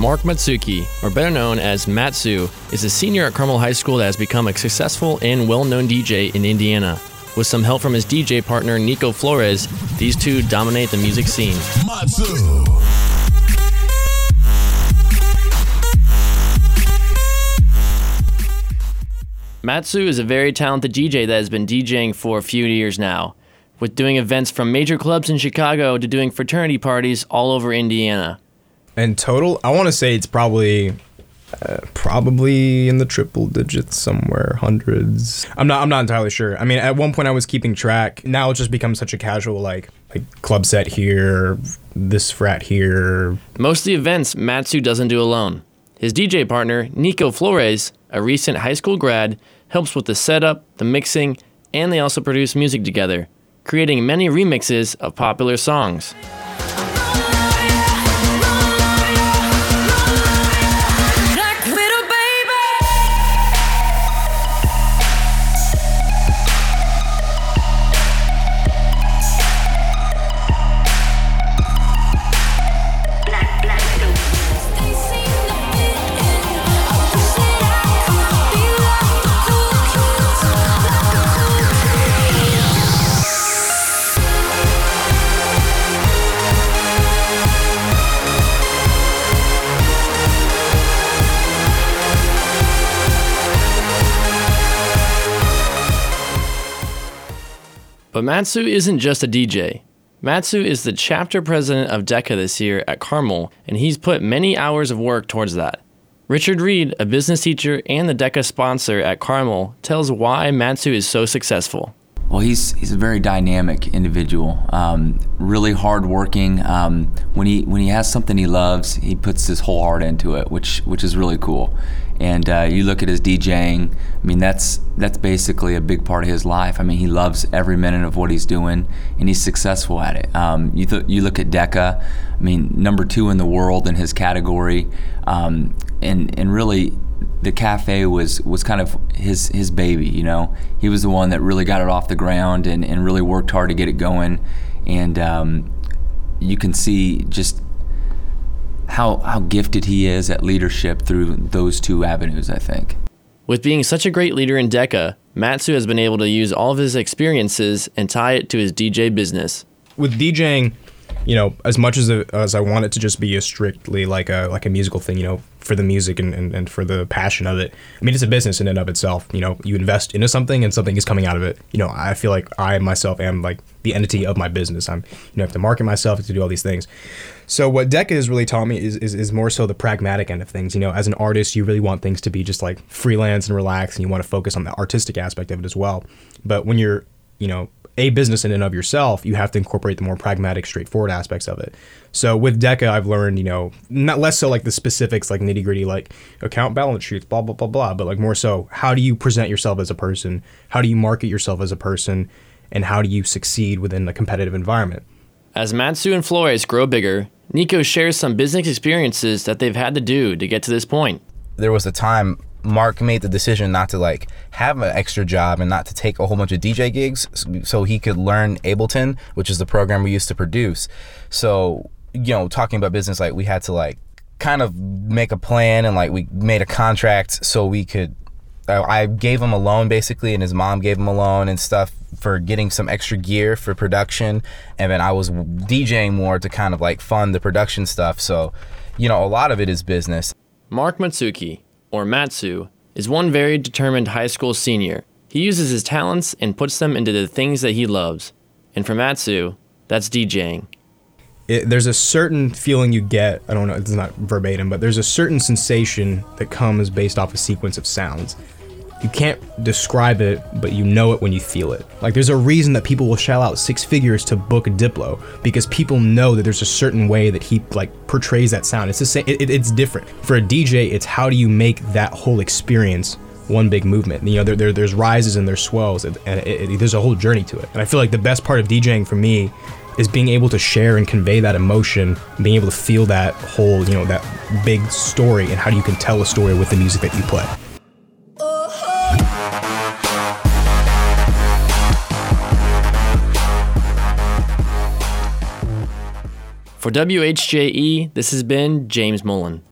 Mark Matsuki, or better known as Matsu, is a senior at Carmel High School that has become a successful and well-known DJ in Indiana. With some help from his DJ partner Nico Flores, these two dominate the music scene. Matsu. Matsu is a very talented DJ that has been DJing for a few years now, with doing events from major clubs in Chicago to doing fraternity parties all over Indiana. In total, I want to say it's probably in the triple digits somewhere, hundreds. I'm not entirely sure. I mean, at one point I was keeping track. Now it's just become such a casual like club set here, this frat here. Most of the events Matsu doesn't do alone. His DJ partner, Nico Flores, a recent high school grad, helps with the setup, the mixing, and they also produce music together, creating many remixes of popular songs. But Matsu isn't just a DJ. Matsu is the chapter president of DECA this year at Carmel, and he's put many hours of work towards that. Richard Reed, a business teacher and the DECA sponsor at Carmel, tells why Matsu is so successful. Well, he's a very dynamic individual, really hardworking. When he has something he loves, he puts his whole heart into it, which is really cool. And you look at his DJing. I mean, that's basically a big part of his life. I mean, he loves every minute of what he's doing, and he's successful at it. You look at DECA. I mean, number 2 in the world in his category, and really. The cafe was kind of his baby, you know. He was the one that really got it off the ground and really worked hard to get it going. And you can see just how gifted he is at leadership through those 2 avenues, I think. With being such a great leader in DECA, Matsu has been able to use all of his experiences and tie it to his DJ business. With DJing, you know, as much as I want it to just be a strictly like a musical thing, you know, for the music and for the passion of it. I mean, it's a business in and of itself. You know, you invest into something and something is coming out of it. You know, I feel like I myself am like the entity of my business. I have to market myself, I have to do all these things. So what DECA has really taught me is more so the pragmatic end of things. You know, as an artist, you really want things to be just like freelance and relaxed, and you want to focus on the artistic aspect of it as well. But when you're, you know, a business in and of yourself, you have to incorporate the more pragmatic, straightforward aspects of it. So with DECA, I've learned, you know, not less so like the specifics, like nitty gritty, like account balance sheets, blah, blah, blah, blah, but like more so, how do you present yourself as a person? How do you market yourself as a person? And how do you succeed within a competitive environment? As Matsu and Flores grow bigger, Nico shares some business experiences that they've had to do to get to this point. There was a time Mark made the decision not to like have an extra job and not to take a whole bunch of DJ gigs so he could learn Ableton, which is the program we used to produce. So, you know, talking about business, like we had to like kind of make a plan, and like we made a contract so we could, I gave him a loan basically, and his mom gave him a loan and stuff for getting some extra gear for production. And then I was DJing more to kind of like fund the production stuff. So, you know, a lot of it is business. Mark Matsuki, or Matsu, is one very determined high school senior. He uses his talents and puts them into the things that he loves. And for Matsu, that's DJing. There's a certain feeling you get, I don't know, it's not verbatim, but there's a certain sensation that comes based off a sequence of sounds. You can't describe it, but you know it when you feel it. Like, there's a reason that people will shell out 6 figures to book a Diplo, because people know that there's a certain way that he like portrays that sound. It's the same. It's different. For a DJ, it's how do you make that whole experience one big movement. You know, there's rises and there's swells, and there's a whole journey to it. And I feel like the best part of DJing for me is being able to share and convey that emotion, being able to feel that whole, you know, that big story, and how you can tell a story with the music that you play. For WHJE, this has been James Mullen.